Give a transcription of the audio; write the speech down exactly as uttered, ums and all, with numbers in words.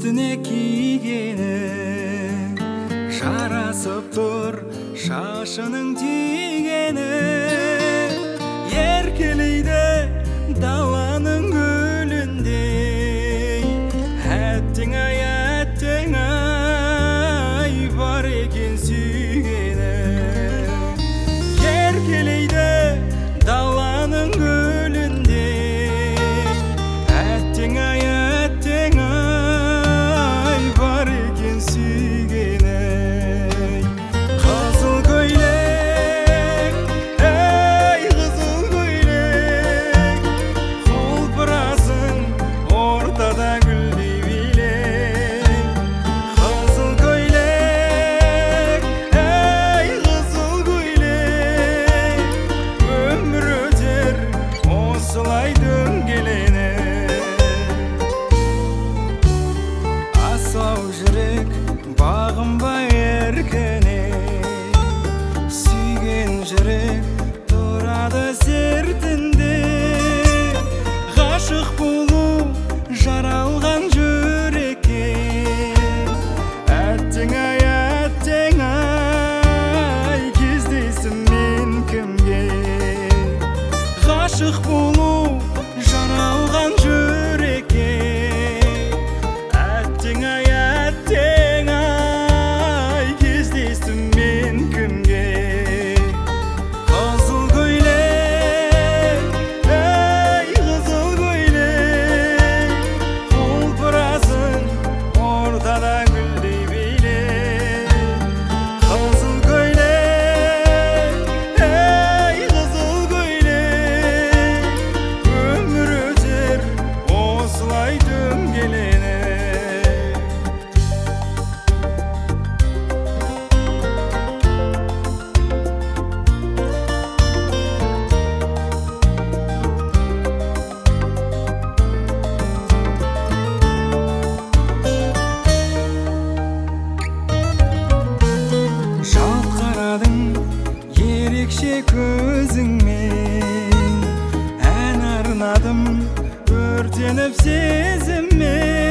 Üstüne kiygeni жарасып тұр шашының тигені, еркелейді даланың гүліндей. Әттең ай, әттең ай, бар екен сүйгені. Еркелейді даланың гүліндей. Әттең ай, әттең ай, бар екен сүйгені. Қызыл көйлек, ей қызыл көйлек, құлпырасың ортада гүлдей билек. Қызыл көйлек, ей қызыл көйлек, өмір өтер осылай дөңгеленіп. Асау жүрек бағынбай еркіне, сүйген жүрек тұрады сертінде. Ғашық болу жаралған жүрекке, әттең ай, әттең ай, кездейсің мен кімге. Ғашық болу жаралған жүрекке, әттең ай, әттең ай, кездейсің мен кімге. Қызыл көйлек, ей қызыл көйлек, құлпырасың ортада гүлдей билек. Қызыл көйлек, ей қызыл көйлек, өмір өтер осылай дөңгеленіп. Жалт қарадың ерекше көзіңмен, ән арнадым өртеніп сезіммен.